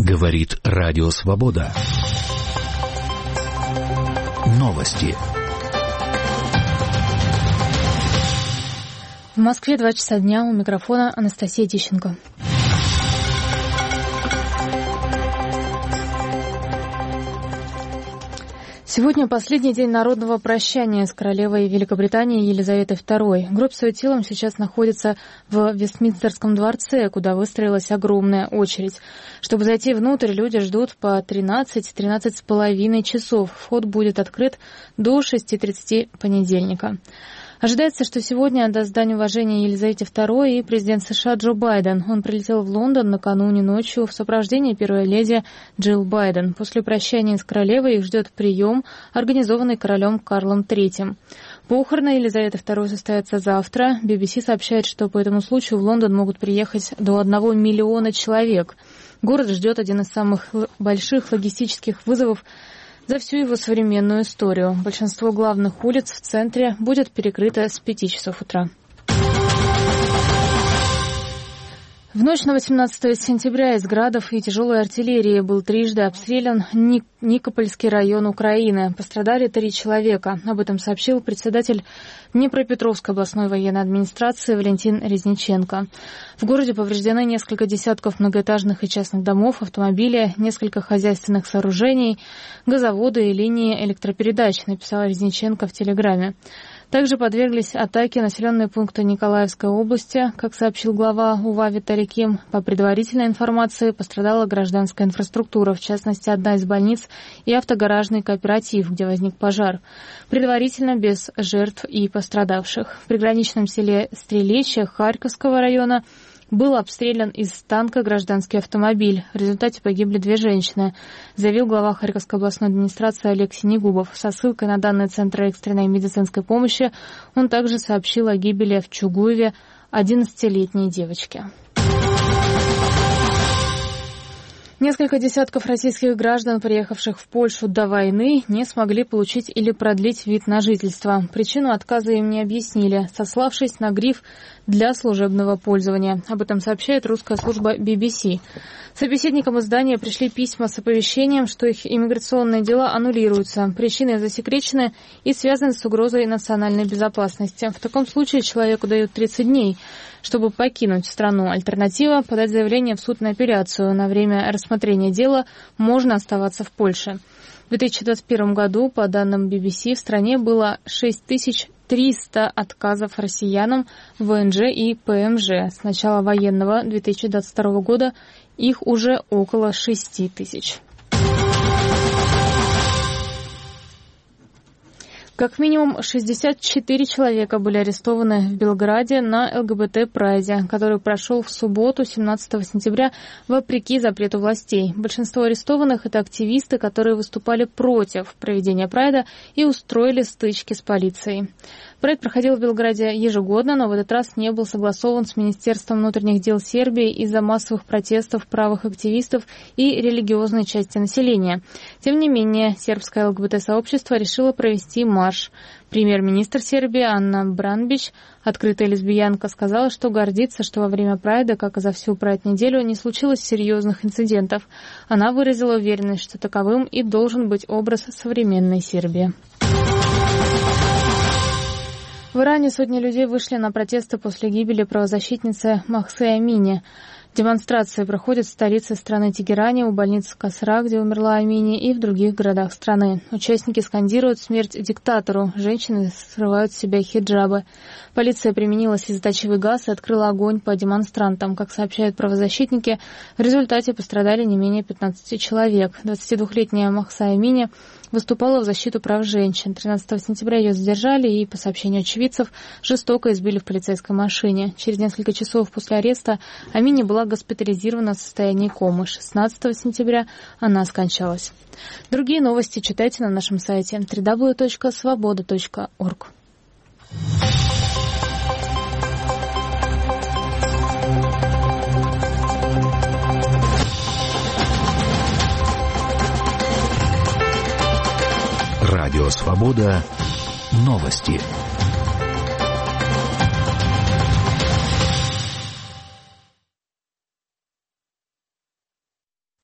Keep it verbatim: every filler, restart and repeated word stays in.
Говорит Радио Свобода. Новости. В Москве два часа дня, у микрофона Анастасия Тищенко. Сегодня последний день народного прощания с королевой Великобритании Елизаветой второй. Гроб с ее телом сейчас находится в Вестминстерском дворце, куда выстроилась огромная очередь. Чтобы зайти внутрь, люди ждут по тринадцать-тринадцать с половиной часов. Вход будет открыт до шести тридцати понедельника. Ожидается, что сегодня отдаст дань уважения Елизавете второй и президент США Джо Байден. Он прилетел в Лондон накануне ночью в сопровождении первой леди Джилл Байден. После прощания с королевой их ждет прием, организованный королем Карлом третьим. Похороны Елизаветы второй состоятся завтра. би би си сообщает, что по этому случаю в Лондон могут приехать до одного миллиона человек. Город ждет один из самых больших логистических вызовов за всю его современную историю. Большинство главных улиц в центре будет перекрыто с пяти часов утра. В ночь на восемнадцатое сентября из градов и тяжелой артиллерии был трижды обстрелян Ник- Никопольский район Украины. Пострадали три человека. Об этом сообщил председатель Днепропетровской областной военной администрации Валентин Резниченко. В городе повреждены несколько десятков многоэтажных и частных домов, автомобили, несколько хозяйственных сооружений, газоводы и линии электропередач, написал Резниченко в Телеграме. Также подверглись атаке населенные пункты Николаевской области. Как сообщил глава УВА Виталий Ким, по предварительной информации пострадала гражданская инфраструктура, в частности, одна из больниц и автогаражный кооператив, где возник пожар. Предварительно без жертв и пострадавших. В приграничном селе Стрелечье Харьковского района был обстрелян из танка гражданский автомобиль. В результате погибли две женщины, заявил глава Харьковской областной администрации Олег Синегубов. Со ссылкой на данные Центра экстренной медицинской помощи он также сообщил о гибели в Чугуеве одиннадцатилетней девочки. Несколько десятков российских граждан, приехавших в Польшу до войны, не смогли получить или продлить вид на жительство. Причину отказа им не объяснили, сославшись на гриф «для служебного пользования». Об этом сообщает русская служба би би си. Собеседникам издания пришли письма с оповещением, что их иммиграционные дела аннулируются. Причины засекречены и связаны с угрозой национальной безопасности. В таком случае человеку дают тридцать дней, чтобы покинуть страну. Альтернатива – подать заявление в суд на апелляцию. На время рассмотрения дела можно оставаться в Польше. В две тысячи двадцать первом году, по данным би би си, в стране было шесть тысяч триста отказов россиянам в вэ эн жэ и пэ эм жэ. С начала военного две тысячи двадцать второго года их уже около шести тысяч. Как минимум шестьдесят четыре человека были арестованы в Белграде на эл гэ бэ тэ-прайде, который прошел в субботу, семнадцатого сентября, вопреки запрету властей. Большинство арестованных – это активисты, которые выступали против проведения прайда и устроили стычки с полицией. Прайд проходил в Белграде ежегодно, но в этот раз не был согласован с Министерством внутренних дел Сербии из-за массовых протестов правых активистов и религиозной части населения. Тем не менее, сербское эл гэ бэ тэ-сообщество решило провести марш. Премьер-министр Сербии Анна Бранбич, открытая лесбиянка, сказала, что гордится, что во время прайда, как и за всю прайд-неделю, не случилось серьезных инцидентов. Она выразила уверенность, что таковым и должен быть образ современной Сербии. В Иране сотни людей вышли на протесты после гибели правозащитницы Махсы Амини. Демонстрации проходят в столице страны Тегеране, у больницы Касра, где умерла Амини, и в других городах страны. Участники скандируют «Смерть диктатору», женщины срывают с себя хиджабы. Полиция применила слезоточивый газ и открыла огонь по демонстрантам. Как сообщают правозащитники, в результате пострадали не менее пятнадцати человек. двадцатидвухлетняя Махса Амини выступала в защиту прав женщин. тринадцатого сентября ее задержали и, по сообщению очевидцев, жестоко избили в полицейской машине. Через несколько часов после ареста Амини была госпитализирована в состоянии комы. шестнадцатого сентября она скончалась. Другие новости читайте на нашем сайте дабл ю дабл ю дабл ю точка свобода точка орг. Радио Свобода. Новости.